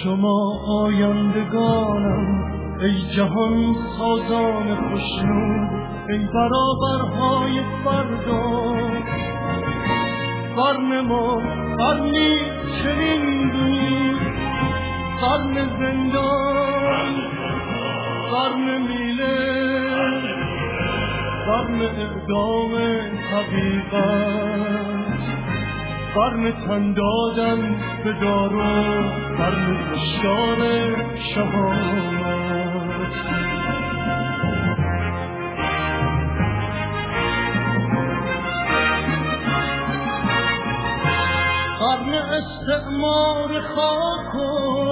شما آیندگانم ای جهان سازان خوشنود، ای برابرهای فردا. قرن ما قرنی چنین بود، قرن زندان، قرن میله، قرن اعدام حقیقت، قرن تن دادن به دارو، قرن کشتار شهامت. قرن استعمار خاک و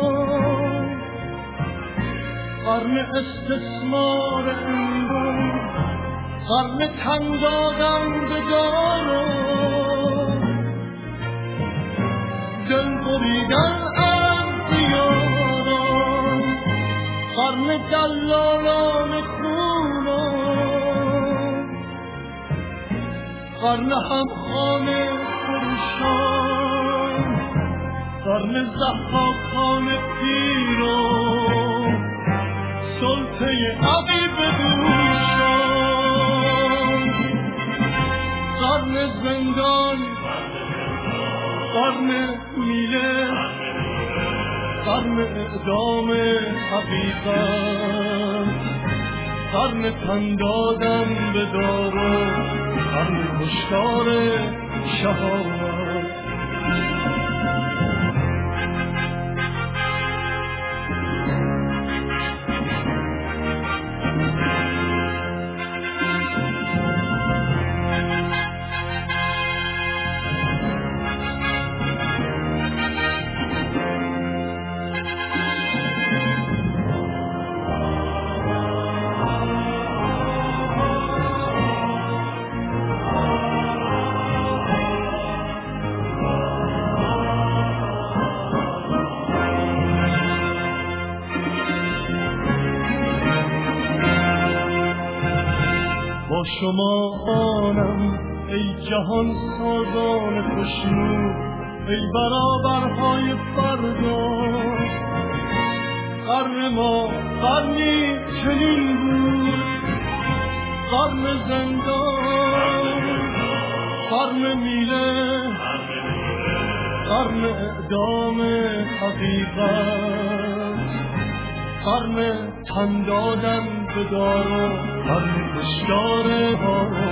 قرن استثمار انگار، قرن تن دادن به دارو، دل بریدن از دیاران، قرن دلالان خونان، قرن همخانه فروشان، قرن ضحاکان پیران، سلطه عقیب دوشان، قرن زندان، قرن میله، قرن اعدام حقیقت، قرن تن دادن به دارو، قرن کشتار شهامت. با شما آنم ای جهان سازان خوشنود، ای برابرهای فردا. قرن ما قرنی چنین بود، قرن زندان، قرن میله، قرن اعدام حقیقت، قرن تن دادن به دارو، قرن کشتار